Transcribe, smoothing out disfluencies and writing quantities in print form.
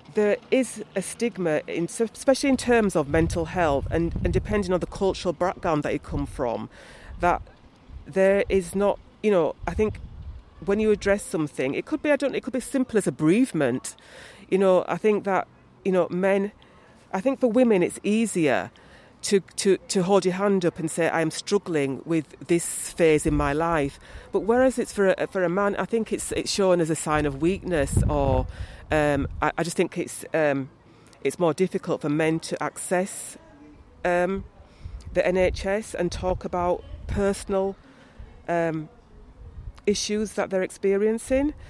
there is a stigma, especially in terms of mental health, and depending on the cultural background that you come from, that there is not, I think when you address something, it could be as simple as a bereavement. I think that, I think for women it's easier to hold your hand up and say, I'm struggling with this phase in my life. But whereas it's for a man, I think it's shown as a sign of weakness, or I just think it's more difficult for men to access the NHS and talk about personal issues that they're experiencing.